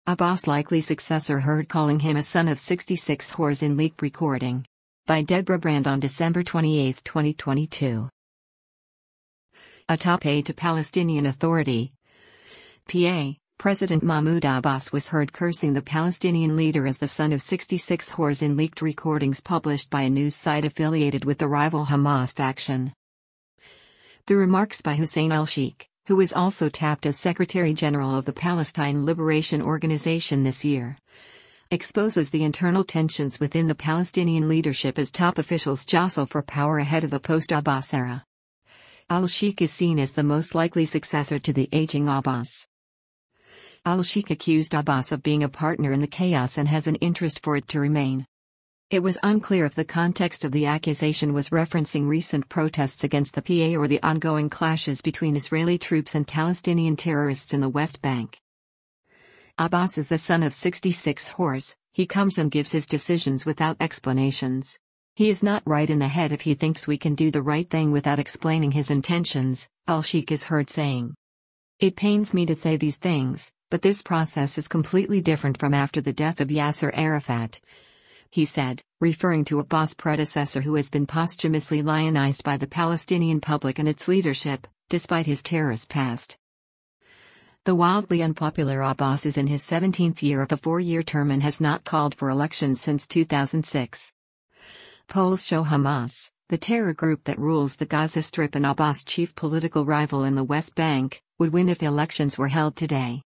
Abbas' likely successor heard calling him a son of 66 whores in leaked recording. By Deborah Brand on December 28, 2022. A top aide to Palestinian Authority PA, President Mahmoud Abbas was heard cursing the Palestinian leader as the son of 66 whores in leaked recordings published by a news site affiliated with the rival Hamas faction. The remarks by Hussein al-Sheikh, who was also tapped as Secretary General of the Palestine Liberation Organization this year, exposes the internal tensions within the Palestinian leadership as top officials jostle for power ahead of the post-Abbas era. Al-Sheikh is seen as the most likely successor to the aging Abbas. Al-Sheikh accused Abbas of being a partner in the chaos and has an interest for it to remain. It was unclear if the context of the accusation was referencing recent protests against the PA or the ongoing clashes between Israeli troops and Palestinian terrorists in the West Bank. Abbas is the son of 66 whores. He comes and gives his decisions without explanations. He is not right in the head if he thinks we can do the right thing without explaining his intentions, al-Sheikh is heard saying. It pains me to say these things, but this process is completely different from after the death of Yasser Arafat, he said, referring to Abbas' predecessor who has been posthumously lionized by the Palestinian public and its leadership, despite his terrorist past. The wildly unpopular Abbas is in his 17th year of a 4-year term and has not called for elections since 2006. Polls show Hamas, the terror group that rules the Gaza Strip and Abbas' chief political rival in the West Bank, would win if elections were held today.